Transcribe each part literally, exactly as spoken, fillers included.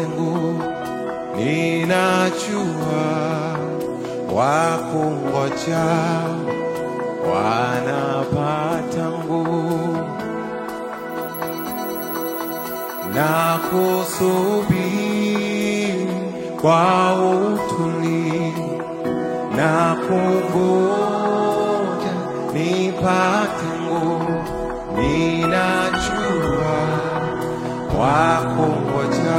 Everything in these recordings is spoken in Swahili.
ulimwengu, ninajua wakungoja wanapata nguvu, na kusubiri kwa utulivu, na kungoja nipate nguvu. Ninajua wakungoja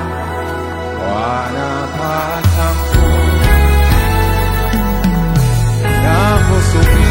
wanapata nguvu, na kusubiri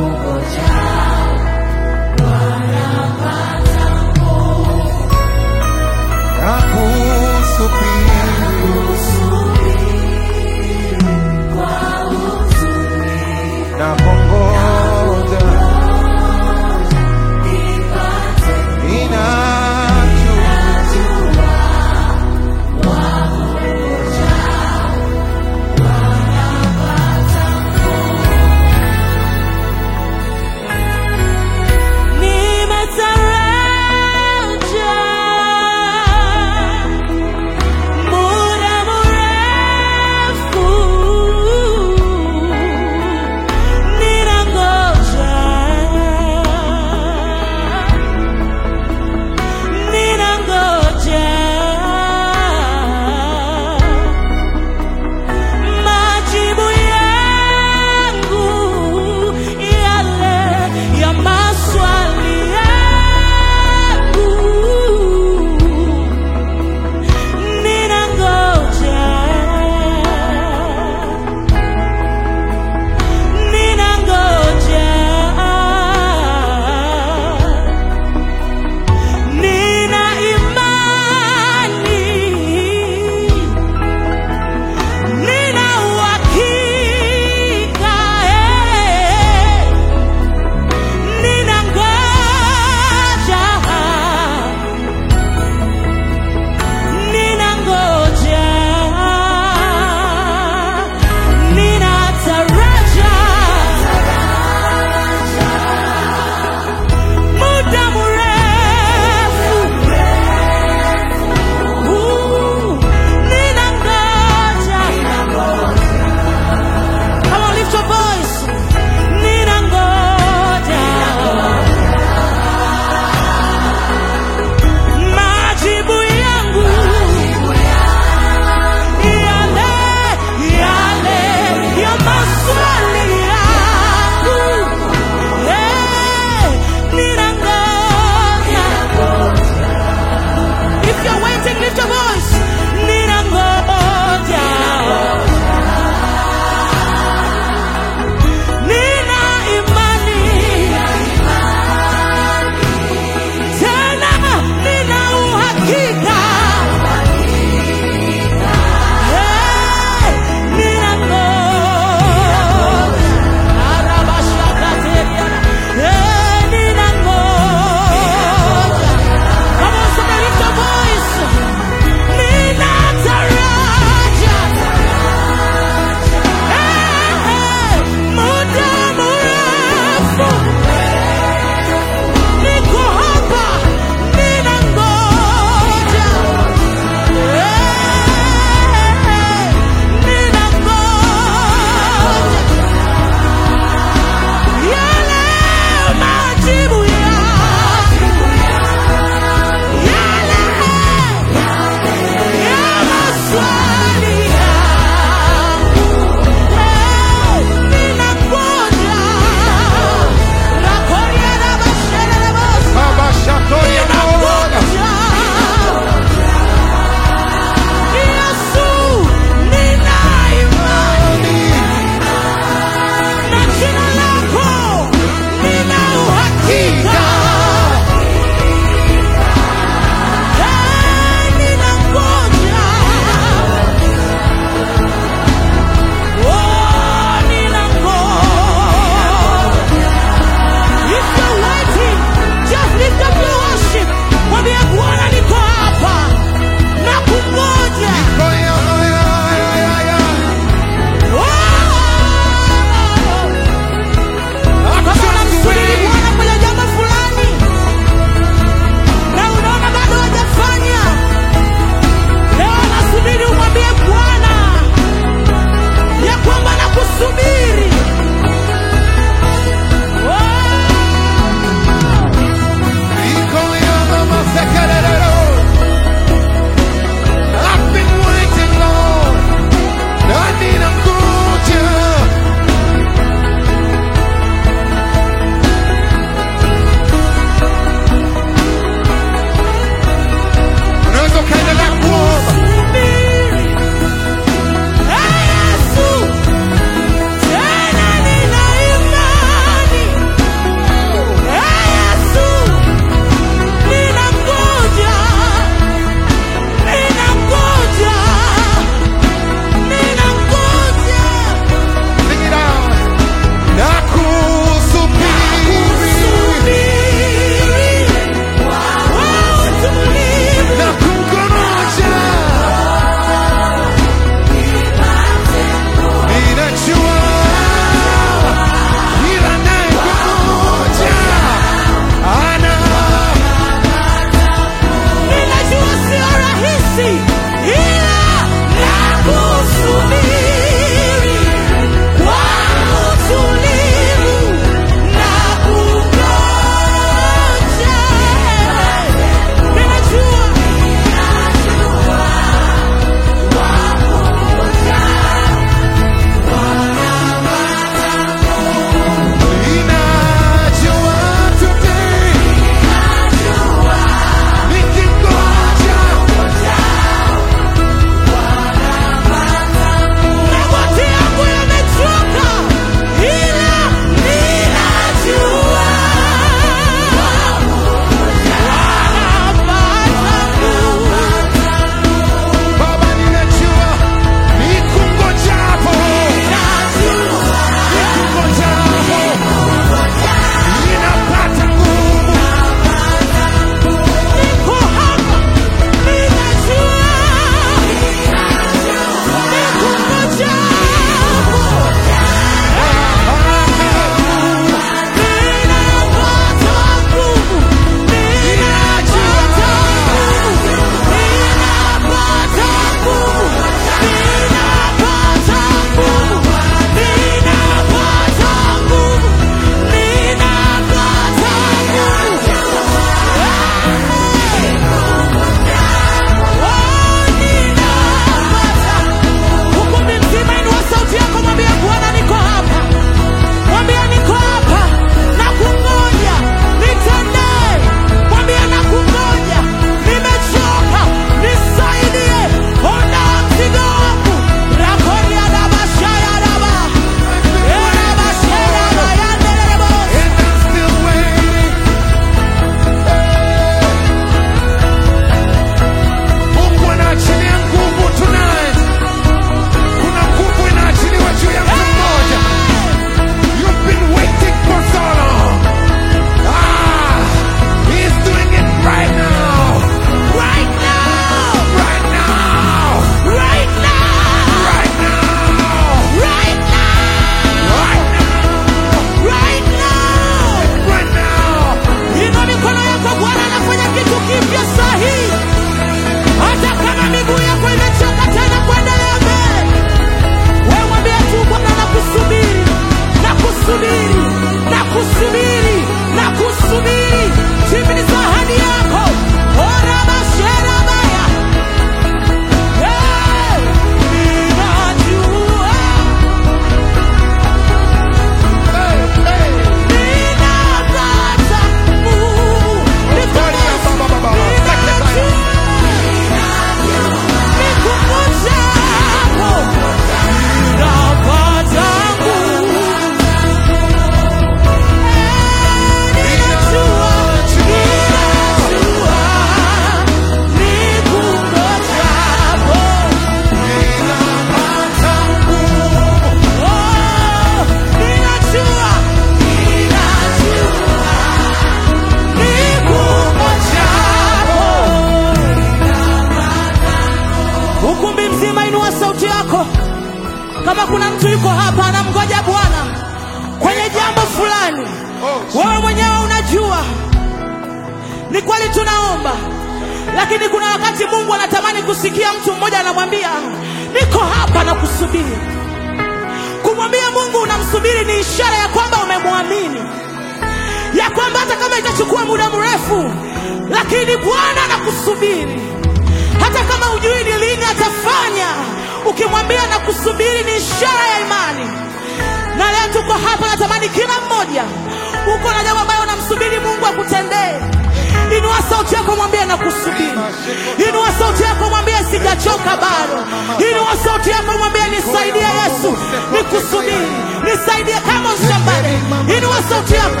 Kama kuna mtu yuko hapa anamgoja Bwana kwenye jambo fulani, wewe mwenyewe unajua ni kweli tunaomba, lakini kuna wakati Mungu anatamani kusikia mtu mmoja anamwambia niko hapa na kusubiri. Kumwambia Mungu unamsubiri ni ishara ya kwamba umemwamini, ya kwamba hata kama itachukua muda mrefu, lakini Bwana anakusubiri. Hata kama hujui ni lini atafanya, ukimwambia na kusubiri ni ishara ya imani. Na leo tuko hapa, natamani kila mmoja uko na jambo ambalo unamsubiri Mungu akutendee. Inua sauti yako mwambie na kusubiri. Inua sauti yako mwambie sijachoka bado. Inua sauti yako mwambie nisaidie Yesu, nikusubiri. Nisaidie kama shambani. Inua sauti yako.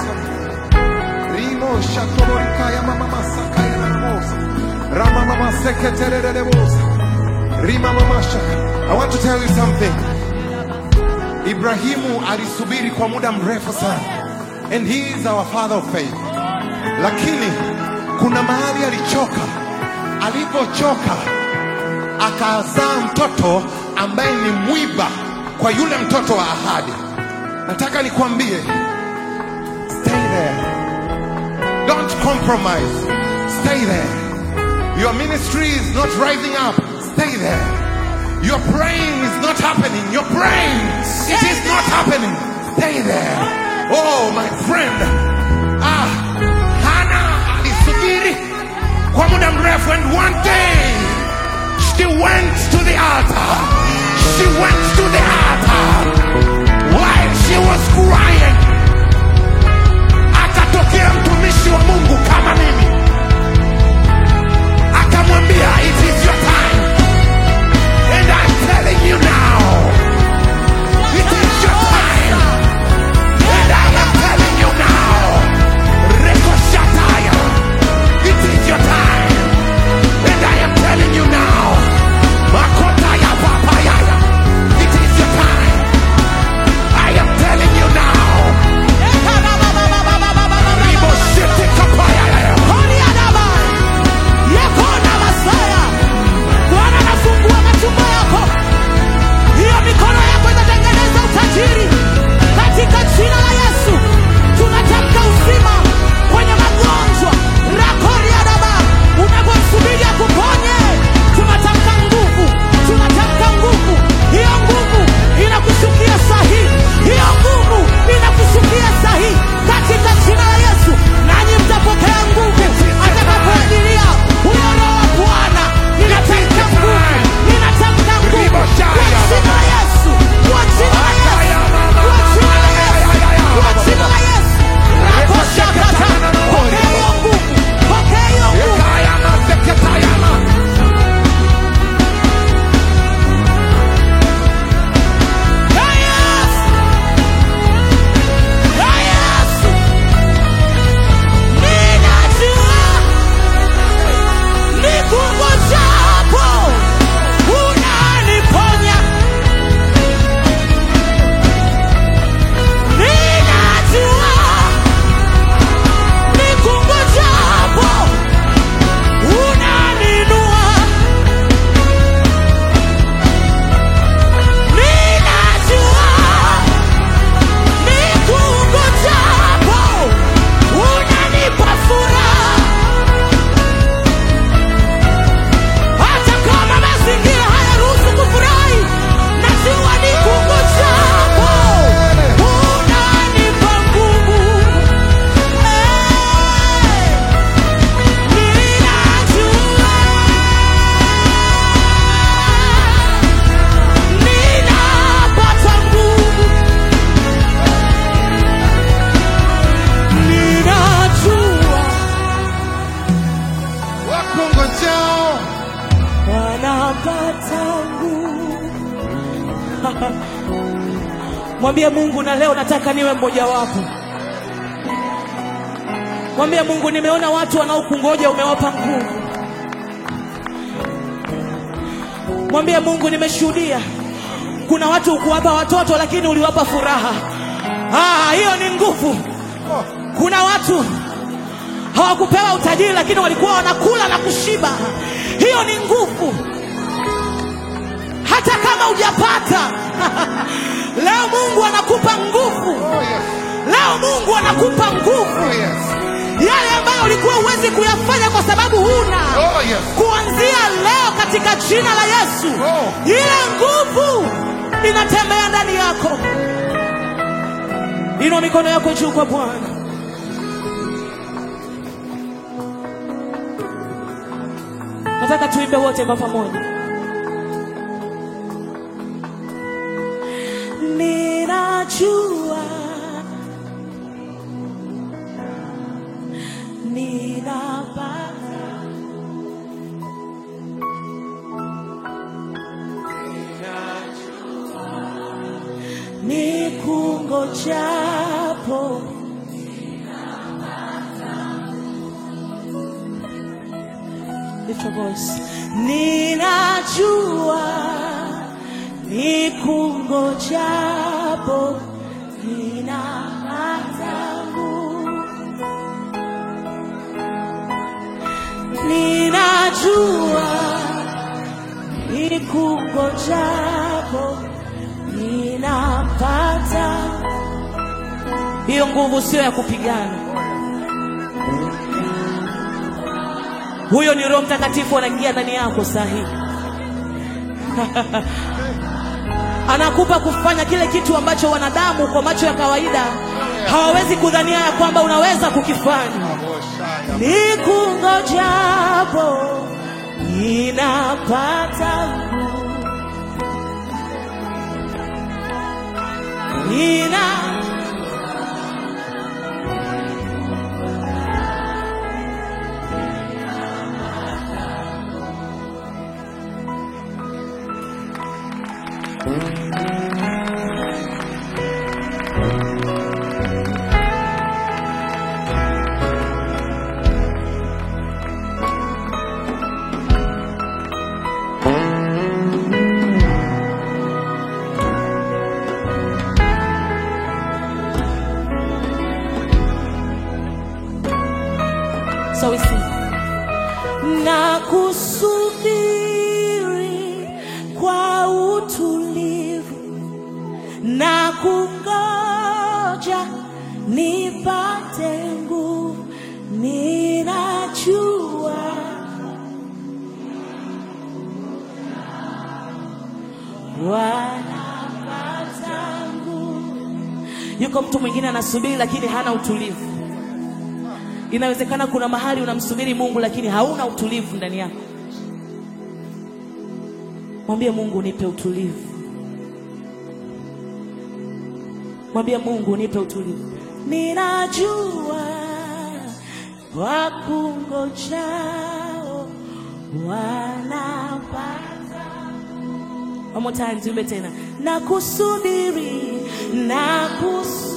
Rimo shatorika ya mama masaka ya namosa. Rama mama seketerere debosa. Rima mama shaka. I want to tell you something. Ibrahimu alisubiri kwa muda mrefu sana. And he is our father of faith. Lakini kuna mahali alichoka. Alipochoka akazaa mtoto ambaye ni mwiba kwa yule mtoto wa ahadi. Nataka nikwambie, stay there. Don't compromise. Stay there. Your ministry is not rising up. Stay there. Your praying is not happening. Your praying, it is not happening. Stay there. Oh, my friend. Ah, Hannah alisubiri kwa muda mrefu, and one day she went to the altar. She went to the altar while she was crying. Akatokea mtumishi wa Mungu kama mimi, akamwambia it is your time. And I'm telling you now, it is your time. And I am telling you now, Rekoshataya, it is your time. And I am telling you now, Makotaya Papayaya, it is your time. I am telling you now, Riboshete Kapayaya. Yakona Masaya, Bwana anafungua matumbo yako. Hiyo mikono yako itatengeneza utajiri katika jina la Yesu. Tunatamka uzima kwenye magonjwa. Rakori ya daba, unapomsubiri akuponye, tunatamka nguvu. Tunatamka nguvu. Hiyo nguvu inakushukia sahihi. Hiyo nguvu inakushukia sahihi katika jina la Yesu. Nanyi mtapokea nguvu atakapoajilia huyo Roho wa Bwana. Ninatamka nguvu. Ninatamka nguvu kwa jina la Yesu. Kwa jina la Yesu. Kwa jina la Yesu. Kwa jina la Yesu. Rakoshakata. Pokea hiyo nguvu. Pokea hiyo nguvu. Ya Yesu. Ya Yesu. Ninajua nikungojapo unaniponya. Ninajua nikungojapo unaninua. Ninajua nikungojapo unanipa furaha. Hata kama mazingira hayaruhusu kufurahi, najua nikungojapo unanipa nguvu. Ninajua ninapata nguvu. Ninajua Wakungojao wanapata nguvu. Mwambie Mungu, na leo nataka niwe mmoja wapo. Mwambie Mungu, nimeona watu wanaokungoja umewapa nguvu. Mwambie Mungu, nimeshuhudia kuna watu ukuwapa watoto lakini uliwapa furaha. Ah, hiyo ni nguvu. Kuna watu hawakupewa utajiri lakini walikuwa wanakula na kushiba. Hiyo ni nguvu. hata kama hujapata. Leo Mungu anakupa nguvu. Oh, yes. Leo Mungu anakupa nguvu. Oh, yes. Yale ambayo ulikuwa huwezi kuyafanya kwa sababu huna. Oh, yes. Kuanzia leo katika jina la Yesu, Oh. ile nguvu inatembea ndani yako. Inua mikono yako juu kwa Bwana. Nataka tuimbe wote kwa pamoja. Ninajua, ninapata, nikungojapo, lift your voice. Ninajua, nikungojapo, ninapata nguvu. Ninajua, nikungojapo, ninapata. Hiyo nguvu sio ya kupigana. Huyo ni Roho Mtakatifu anaingia ndani yako sahihi. Anakupa kufanya kile kitu ambacho wanadamu kwa macho ya kawaida hawawezi kudhania ya kwamba unaweza kukifanya. Nikungojapo, ninapata nguvu. Nina So we sing. Na kusubiri kwa utulivu, na kungoja nipate nguvu. Ninajua wanapata nguvu. Yuko mtu mwingine anasubiri lakini hana utulivu. Inawezekana kuna mahali unamsubiri Mungu lakini hauna utulivu ndani yako. Mwambie Mungu, nipe utulivu. Mwambie Mungu, nipe utulivu. Ninajua wakungojao wanapata. One more time, tuimbe tena. Na kusubiri, na kusubiri